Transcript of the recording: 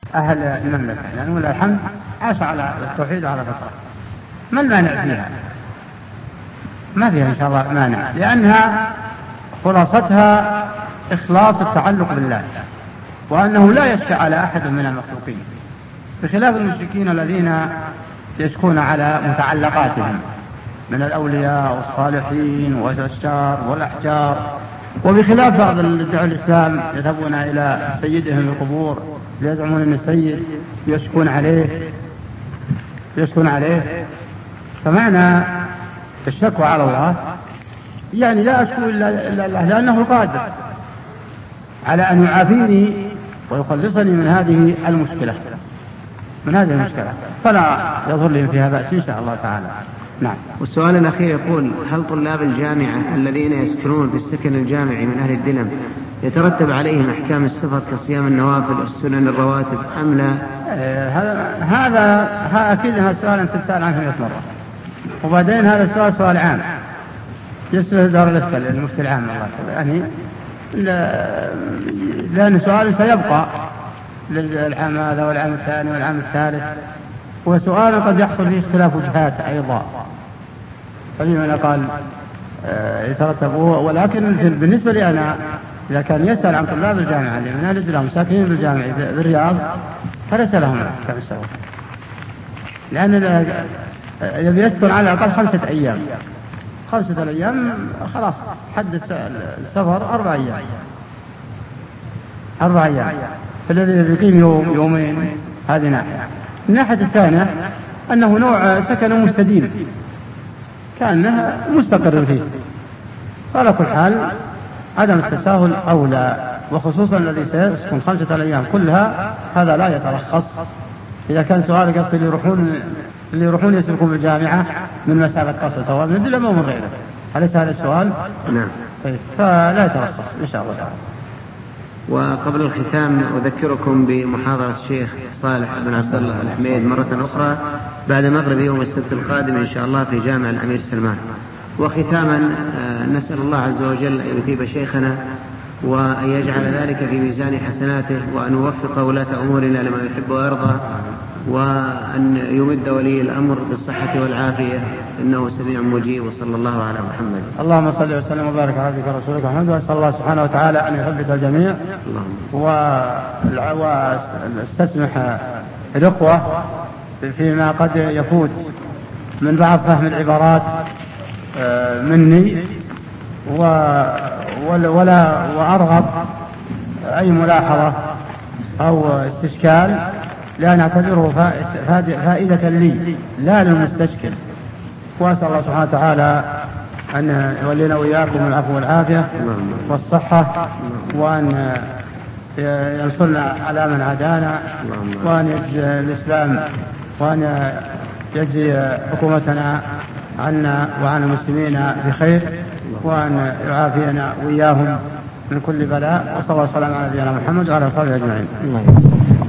أهل المملكة، لأنه يعني الحمد عاش على التوحيد على فطرة. ما المانع فيها؟ ما فيها إن شاء الله مانع، لأنها خلاصتها إخلاص التعلق بالله، وأنه لا يشفع على أحد من المخلوقين، بخلاف المشركين الذين يشكون على متعلقاتهم من الأولياء والصالحين والأشجار والأحجار، وبخلاف بعض الدعاة الإسلام يذهبون إلى سيدهم القبور ليزعمون أن السيد يشكون عليه. فمعنى الشكوى على الله يعني لا أشكو إلا الله، لأنه قادر على أن يعافيني ويخلصني من هذه المشكلة فلا يظهر لي فيها بأس إن شاء الله تعالى. نعم. والسؤال الأخير يقول: هل طلاب الجامعة الذين يسكنون في السكن الجامعي من أهل الدلم يترتب عليهم أحكام السفر كصيام النوافل والسنن الرواتب أم لا؟ هذا أكيد هذا السؤال أنت تسأل عنه 100 مرة، وبعدين هذا السؤال سؤال عام يسأل دار الإفتاء المفتي العام الله يعني، لأن سؤال سيبقى للعام هذا والعام الثاني والعام الثالث، وسؤال قد يحصل فيه اختلاف وجهات أيضا، فلمن قال يترتبوا. ولكن بالنسبة لي أنا إذا كان يسأل عن طلاب الجامعة اللي من أهل الدلم ساكنين بالجامعة بالرياض فليس لهم أحكام السفر، لأن الذي يسكن على الأقل 5 أيام 5 أيام خلاص حد السفر 4 أيام، فالذي يقيم يومين هذه ناحية. الناحية الثانية أنه نوع سكن مستديم كأنه مستقر فيه، على كل حال عدم التساهل أولى، وخصوصا الذي سيسكن 5 أيام كلها هذا لا يترخص. إذا كان سؤالك قصد اللي يروحون يسلكون بالجامعة من مسافة قصر سواء من الدلم أو من غيره، أليس هذا السؤال؟ نعم. فلا يترخص إن شاء الله تعالى. وقبل الختام أذكركم بمحاضرة الشيخ صالح بن عبد الله الحميد مرة أخرى بعد مغرب يوم السبت القادم إن شاء الله في جامع الأمير سلمان. وختاما نسأل الله عز وجل أن يثيب شيخنا وأن يجعل ذلك في ميزان حسناته، وأن يوفق ولاة أمورنا لما يحب ويرضى، وأن يمد ولي الأمر بالصحة والعافية إنه سميع مجيب. وصلى الله على محمد. اللهم صل وسلم وبارك على عبدك ورسولك محمد، وأسأل الله سبحانه وتعالى أن يثبت الجميع، واستسمح الأخوة فيما قد يفوت من بعض فهم العبارات مني، وأرغب أي ملاحظة أو استشكال لأن أعتبره فائدة لي لا للمستشكل. وأسأل الله سبحانه وتعالى أن يولينا وإياكم العفو والعافية والصحة، وأن ينصرنا على من عادانا، وأن يجزي الإسلام، وأن يجزي حكومتنا عنا وعن المسلمين بخير، وأن يعافينا وإياهم من كل بلاء. وصلى الله وسلم على نبينا محمد وعلى آله وصحبه أجمعين.